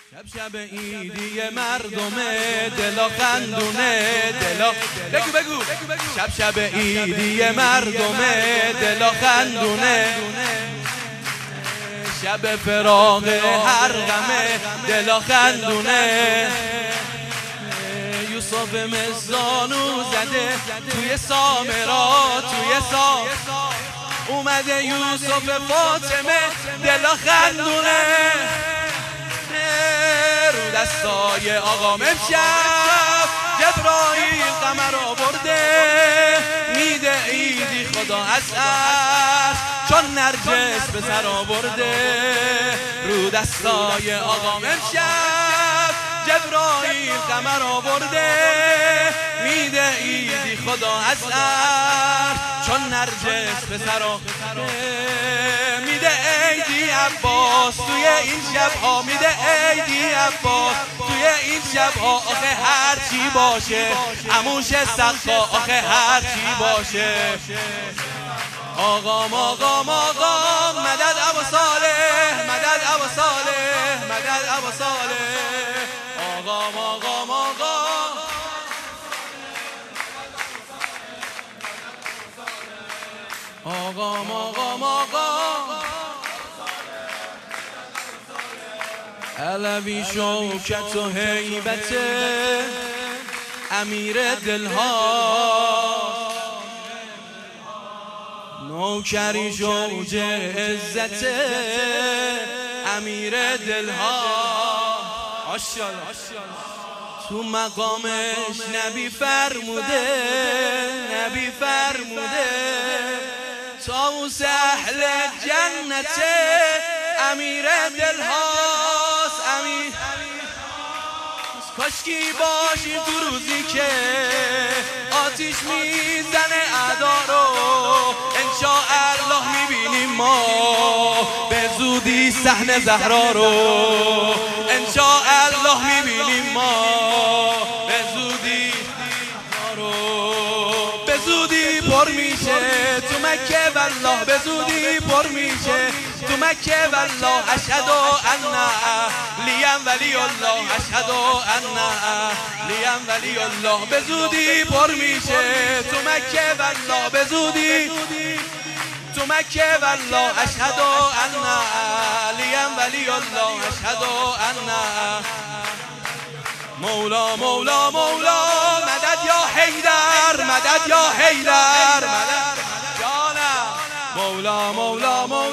شب عیدی مردم دلا خندونه دلا بگو شب عیدی مردم دلا خندونه شب فراق هر غمه دلا خندونه یوسف مزانو زده توی سامرا اومده یوسف فاطمه دلا خندونه رو دستای آقام امشب جبرائیل قمر آورده میده عیدی خدا از عرش چون نرجس به سر آورده رو دستای آقام امشب جبرائیل قمر آورده میده عیدی خدا از عرش چون نرجس به سر آورده میده عیدی عباس توی این شبها میده عیدی عباس توی این شبها آخه هر چی باشه عموش سقا آخه هر چی باشه آقام مدد ابو صالح مدد ابو صالح مدد ابو صالح آقام علوی شوکت و هیبت امیر دلها نوکری شوج عزت امیر دلها تو مقامش نبی فرموده طاووس اهل جنت امیر دلهاست امیر کاشکی باشیم تو روزی که آتیش میزنه اعدا رو انشاءالله میبینیم ما به زودی صحن زهرا رو انشاءالله میبینیم ما به زودی پر میشه تو مکه والله به زودی پر میشه تو مکه والله اشهد ان علی ولی الله اشهد ان علی ولی الله به زودی پر میشه تو مکه والله به زودی تو مکه والله اشهد ان علی ولی الله اشهد ان مولا مدد یا حیدر مدد یا حیدر مدد جانم مولا